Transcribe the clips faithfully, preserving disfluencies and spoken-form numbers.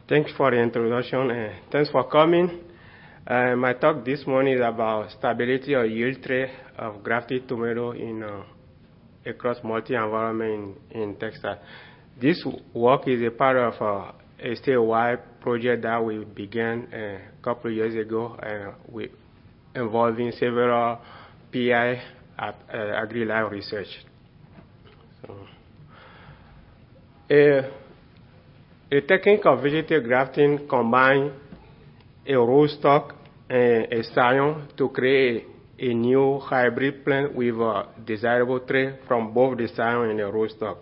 Thanks for the introduction and thanks for coming. Uh, my talk this morning is about stability or yield trait of grafted tomato in uh, across multi-environment in, in Texas. This work is a part of uh, a statewide project that we began uh, a couple of years ago, uh, we, involving several P I at uh, AgriLife Research. So, uh, A technique of vegetative grafting combines a rootstock and a scion to create a new hybrid plant with a desirable trait from both the scion and the rootstock.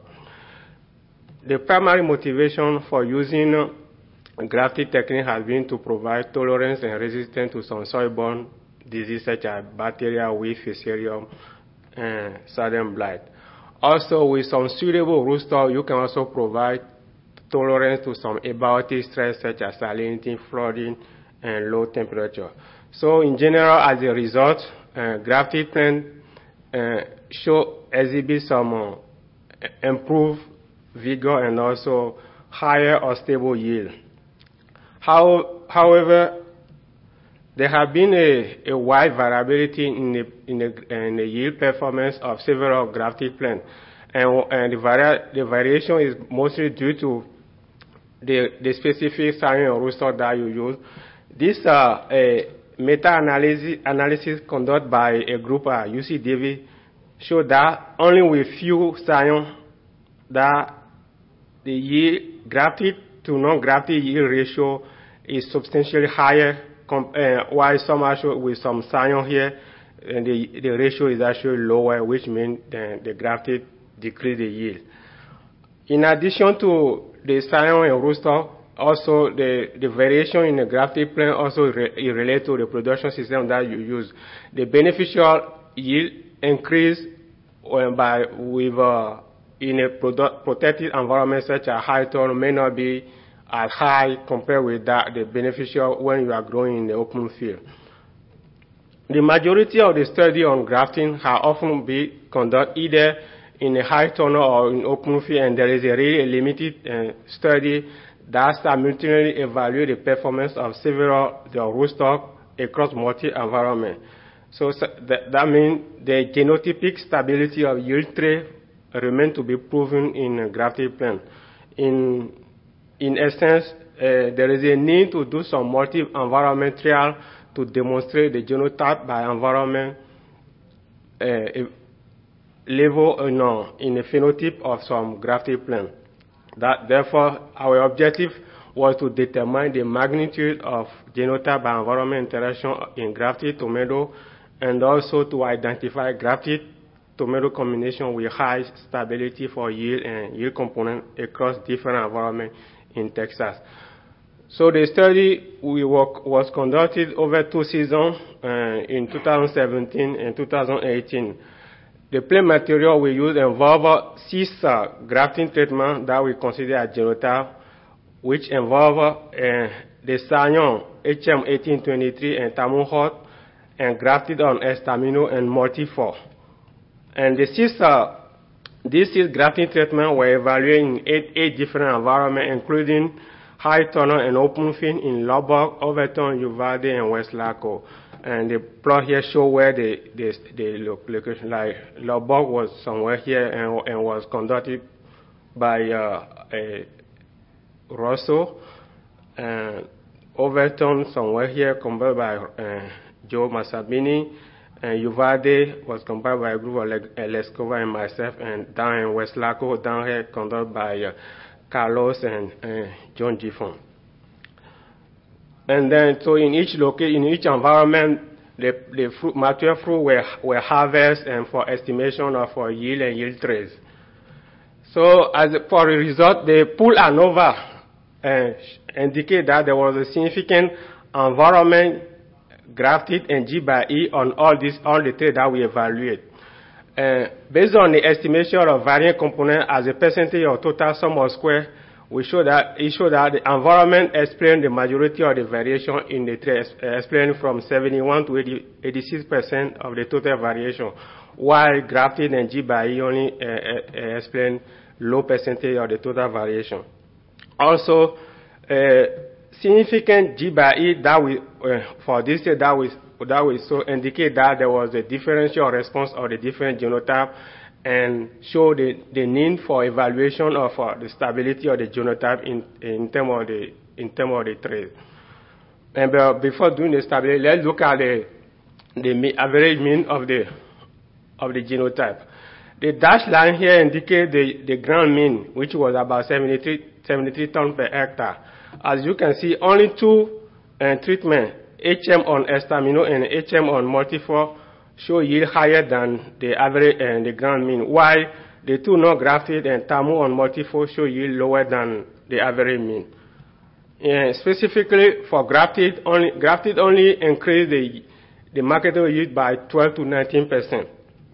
The primary motivation for using a grafting technique has been to provide tolerance and resistance to some soil-borne diseases such as bacteria, weed, fusarium, and southern blight. Also, with some suitable rootstock, you can also provide tolerance to some abiotic stress such as salinity, flooding, and low temperature. So in general, as a result, uh, grafted plants uh, show exhibit some uh, improved vigor and also higher or stable yield. How, however, there have been a, a wide variability in the, in, the, in the yield performance of several grafted plants, and, and the, vari the variation is mostly due to The, the specific scion or rootstock that you use. This uh, meta-analysis analysis conducted by a group at U C Davis showed that only with few scion that the yield grafted to non-grafted yield ratio is substantially higher, uh, while some actually with some scion here, and the, the ratio is actually lower, which means the, the grafted decrease the yield. In addition to the scion and rootstock, also the, the variation in the grafted plant also re, is related to the production system that you use. The beneficial yield increase when by with uh, in a product, protected environment such as high turn may not be as high compared with that the beneficial when you are growing in the open field. The majority of the study on grafting have often been conducted either in a high tunnel or in open field, and there is a really limited uh, study that simultaneously evaluate the performance of several the rootstock across multi-environment. So, so that, that means the genotypic stability of yield trait remain to be proven in a grafted plant. In, in essence, uh, there is a need to do some multi-environment trial to demonstrate the genotype by environment uh, level uh, no, in the phenotype of some grafted plant. That, therefore, our objective was to determine the magnitude of genotype by environment interaction in grafted tomato, and also to identify grafted tomato combination with high stability for yield and yield component across different environments in Texas. So the study we work, was conducted over two seasons uh, in two thousand seventeen and two thousand eighteen. The plant material we use involve six uh, grafting treatments that we consider as genotype, which involve uh, the scion H M eighteen twenty-three and Tamuhot, and grafted on Estamino and Multifor. And the six, uh, these six grafting treatments were evaluated in eight, eight different environments, including high tunnel and open field in Lubbock, Overton, Uvalde, and West Laco. And the plot here show where the, the, the location, like Lubbock was somewhere here and, and was conducted by uh, a Russell, and Overton somewhere here conducted by uh, Joe Masabini, and Uvalde was conducted by a group of Lescova and myself, and down in West Laco, down here conducted by uh, Carlos and uh, John Giffon. And then, so in each location, in each environment, the, the fruit, mature fruit were, were harvested and for estimation of for yield and yield traits. So as a, for a result, the pool ANOVA uh, indicate that there was a significant environment grafted and G by E on all these, all the traits that we evaluate. Uh, based on the estimation of variant component as a percentage of total sum of square, we show that it showed that the environment explained the majority of the variation in the trait, uh, explained from seventy-one to eighty-six percent of the total variation, while grafted and G by E only uh, uh, explain low percentage of the total variation. Also, Uh, significant G by E that we, uh, for this year that we, that we so indicate that there was a differential response of the different genotype and show the, the need for evaluation of uh, the stability of the genotype in, in terms of the, in terms of the trait. And uh, before doing the stability, let's look at the, the average mean of the, of the genotype. The dashed line here indicates the, the ground mean, which was about seventy-three, seventy-three tons per hectare. As you can see, only two uh, treatments, H M on Estamino and H M on Multifor, show yield higher than the average and uh, the ground mean, while the two non-grafted and Tamu on Multifor show yield lower than the average mean. Uh, specifically for grafted, only, grafted only increased the, the marketable yield by twelve to nineteen percent.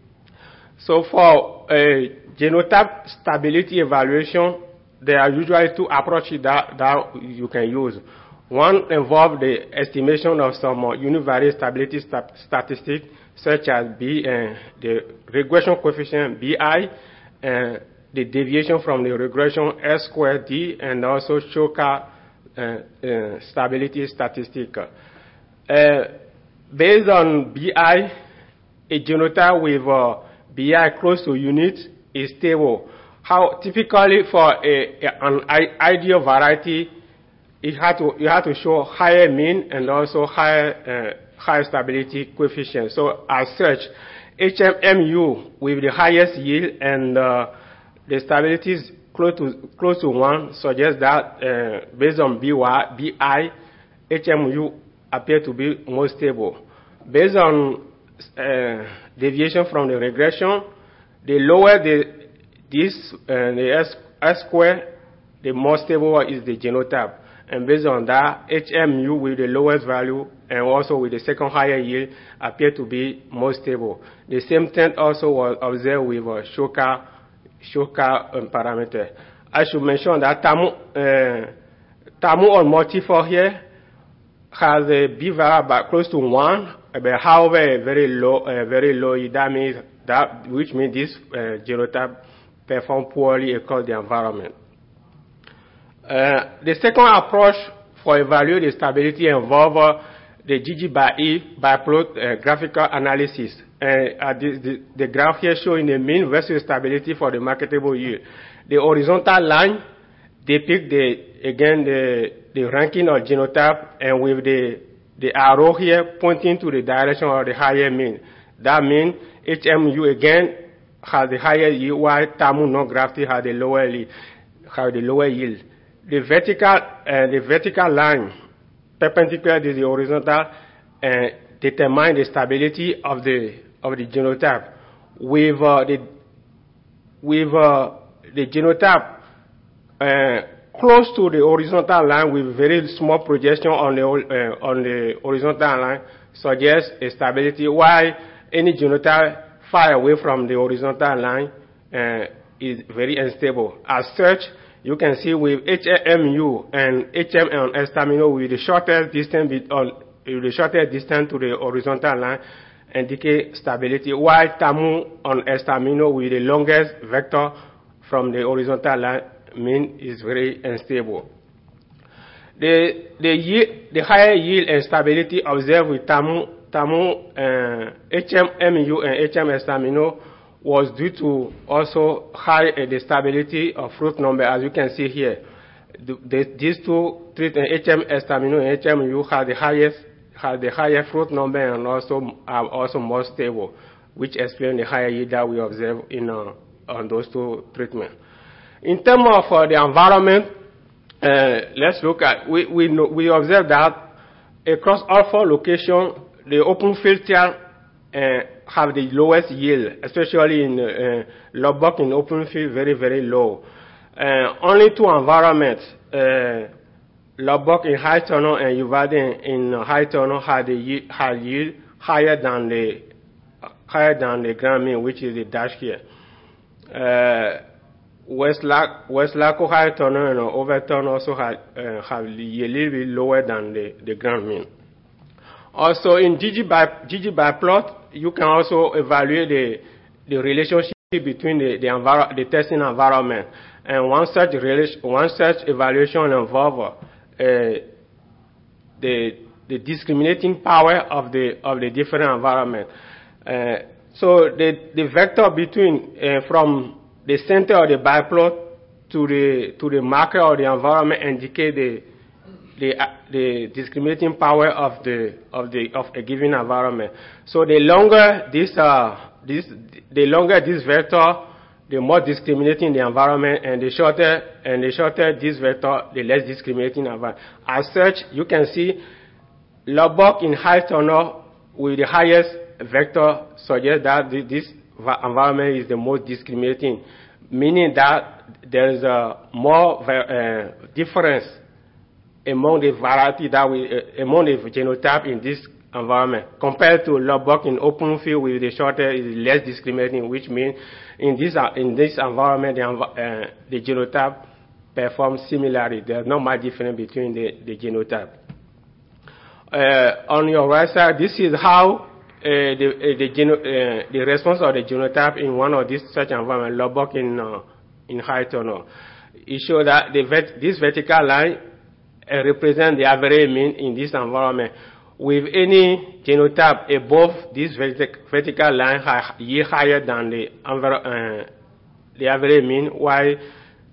So for a genotype stability evaluation, there are usually two approaches that, that you can use. One involves the estimation of some uh, univariate stability st statistics, such as B, uh, the regression coefficient B I, and the deviation from the regression S squared D, and also Shokar uh, uh, stability statistic. Uh, based on B I, a genotype with uh, B I close to unit is stable. How typically for a, a, an ideal variety, you have to you have to show higher mean and also higher uh, higher stability coefficient. So as such, H M M U with the highest yield and uh, the stability is close to close to one suggests that uh, based on B Y, B I, H M U appear to be more stable. Based on uh, deviation from the regression, the lower the this uh, the S, S square, the more stable is the genotype. And based on that, H M U with the lowest value and also with the second higher yield appear to be more stable. The same thing also was observed with uh, Shokar, Shokar um, parameter. I should mention that Tamu, uh, Tamu on Multifor here has a B value about close to one, but however very low, uh, very low. That means that, which means this uh, genotype perform poorly across the environment. Uh, the second approach for evaluating the stability involves uh, the G G by E by plot uh, graphical analysis. And uh, the, the, the graph here showing the mean versus stability for the marketable yield. The horizontal line depicts the again the the ranking of genotype, and with the the arrow here pointing to the direction of the higher mean. That means H M U again has the higher yield, while Tamu non-grafted has the lower yield. Has the lower yield. The vertical, uh, the vertical line perpendicular to the horizontal uh, determine the stability of the of the genotype. With uh, the with uh, the genotype uh, close to the horizontal line with very small projection on the uh, on the horizontal line suggests a stability, while any genotype far away from the horizontal line uh, is very unstable. As such, you can see with H M U and H M on Estamino with the shortest distance on with the shortest distance to the horizontal line indicate stability, while Tamu on Estamino with the longest vector from the horizontal line mean is very unstable. The the yield, the higher yield and stability observed with Tamu Tamu uh, H M U and H M Estamino was due to also high uh, the stability of fruit number, as you can see here. The, the, these two treatments, H M Estamino and H M U, have the highest have the higher fruit number and also are also more stable, which explains the higher yield that we observe in uh, on those two treatments. In terms of uh, the environment, uh, let's look at we we know, we observe that across all four locations, the open field trial uh, have the lowest yield, especially in uh, Lubbock in open field, very, very low. Uh, only two environments, uh, Lubbock in high tunnel and Uvalde in, in high tunnel, had the yield, had yield higher than the uh, higher than the ground mean, which is the dash here. Uh, West Lac, West Laco high tunnel and Overton also had uh, have the yield a little bit lower than the, the ground mean. Also, in G G by, G G by plot, you can also evaluate the, the relationship between the, the, enviro the testing environment. And one such, relation, one such evaluation involves the, the discriminating power of the, of the different environment. Uh, so the, the vector between, uh, from the center of the biplot to the, to the marker of the environment indicate the, the, uh, the discriminating power of the, of the, of a given environment. So the longer this, uh, this, the longer this vector, the more discriminating the environment, and the shorter, and the shorter this vector, the less discriminating environment. As such, you can see Lubbock in high tunnel with the highest vector suggests that this environment is the most discriminating, meaning that there is a more uh, difference among the variety that we, uh, among the genotype in this environment compared to Lubbock in open field with the shorter is less discriminating, which means in this uh, in this environment the, uh, the genotype performs similarly. There's not much difference between the, the genotype. Uh, on your right side, this is how uh, the uh, the, geno uh, the response of the genotype in one of these such environment, Lubbock in uh, in high tunnel. It shows that the vet this vertical line uh, represents the average mean in this environment. With any genotype above this vertic vertical line high, yield higher than the uh, the average mean, while uh,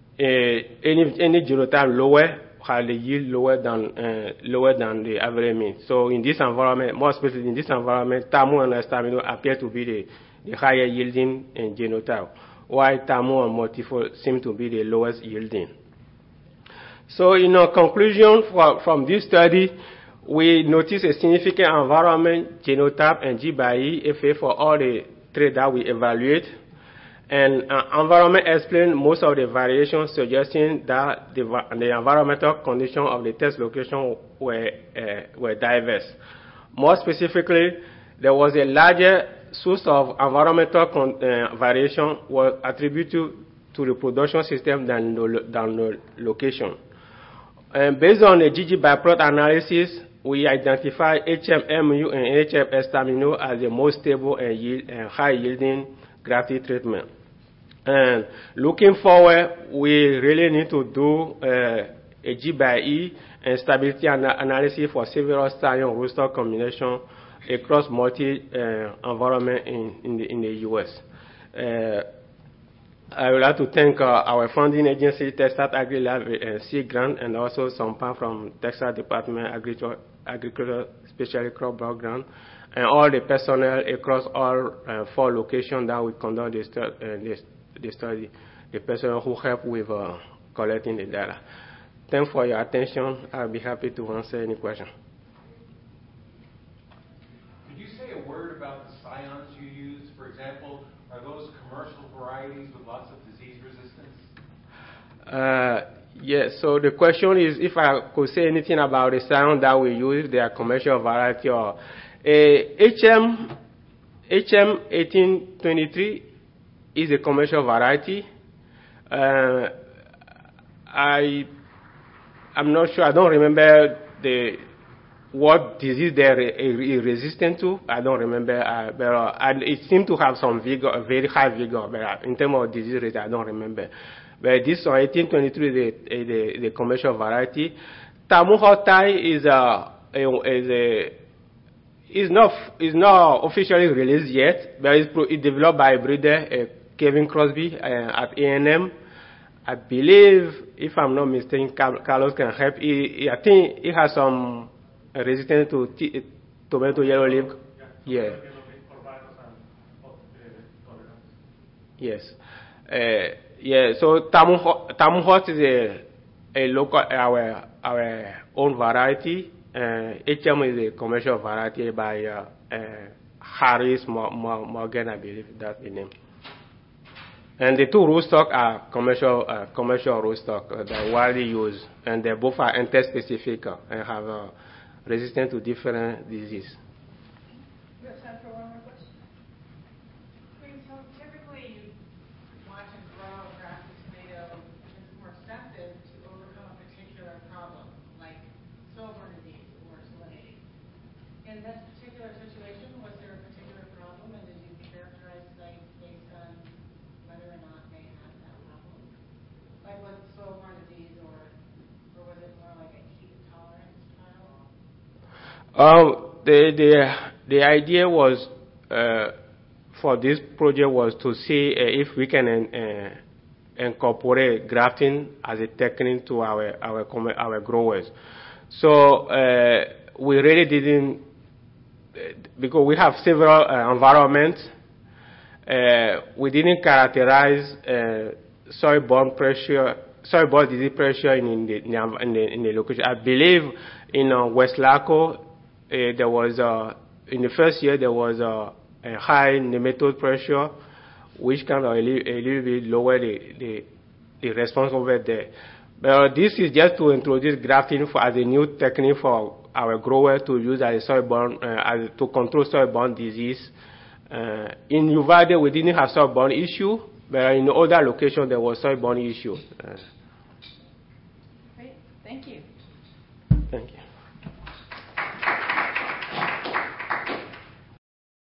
any any genotype lower has the yield lower than uh, lower than the average mean. So in this environment, more specifically in this environment, Tamu and Stamino appear to be the, the higher yielding uh, genotype, while Tamu and Multifold seem to be the lowest yielding. So in a conclusion for, from this study, we notice a significant environment, genotype, and G by E effect for all the traits that we evaluate. And uh, environment explains most of the variations, suggesting that the, the environmental conditions of the test location were, uh, were diverse. More specifically, there was a larger source of environmental con uh, variation was attributed to the production system than the, than the location. And based on the G G biplot analysis, we identify H M M U and H M Stamino as the most stable and, yield, and high-yielding grafted treatment. And looking forward, we really need to do uh, a G by E and stability ana analysis for several scion roster combination across multi-environment uh, in, in, the, in the U S. Uh, I would like to thank uh, our funding agency, Texas AgriLab and Sea Grant, and also Sompa from Texas Department of Agriculture, Agriculture Specialty Crop Block Grant, and all the personnel across all uh, four locations that we conduct the, stu uh, the, the study, the personnel who help with uh, collecting the data. Thanks for your attention. I'll be happy to answer any question. Could you say a word about the scions you use? For example, are those commercial varieties with lots of disease resistance? Uh, yes, so the question is if I could say anything about the scion that we use, they are commercial variety or uh, H M H M eighteen twenty-three is a commercial variety. Uh, I I'm not sure. I don't remember the what disease they're resistant to. I don't remember, uh, but uh, and it seemed to have some vigor, very high vigor. But uh, in terms of disease rate, I don't remember. But this one, eighteen twenty-three, is the, the, the commercial variety. Tamu Hotai is a, is a is not is not officially released yet, but it's, it's developed by a breeder, uh, Kevin Crosby, uh, at A and M. I believe, if I'm not mistaken, Carlos can help. He, he, I think he has some resistance to t tomato yellow leaf. Yeah. Yes. Uh, yeah. So Tamu Tamu Hot is a a local our our own variety. Uh, H M is a commercial variety by uh, uh, Harris Morgan, I believe that's the name. And the two rootstock are commercial uh, commercial rootstock uh, that are widely used, and they both are interspecific uh, and have uh, resistance to different diseases. You have time for one more question? Okay, so typically you want to grow a grafted tomato because it's more expensive to overcome a particular problem, like silver disease or salinity. In this particular situation, was there a particular problem, and did you characterize sites based on whether or not they had that problem? Like was it soil-borne disease, or or was it more like a heat Um, the, the, the idea was, uh, for this project was to see uh, if we can uh, incorporate grafting as a technique to our, our, our growers. So uh, we really didn't, because we have several uh, environments, uh, we didn't characterize uh, soil-borne pressure, soil-borne disease pressure in, in, the, in, the, in the location. I believe in uh, West Laco, uh, there was, uh, in the first year, there was uh, a high nematode pressure, which kind of a, li a little bit lower the, the, the response over there. But uh, this is just to introduce grafting for, as a new technique for our growers to use as a soil-borne, uh, as, to control soil-borne disease. Uh, in Uvalde, we didn't have soil-borne issue, but in other locations, there was soil-borne issue. Uh, Great, thank you. Thank you.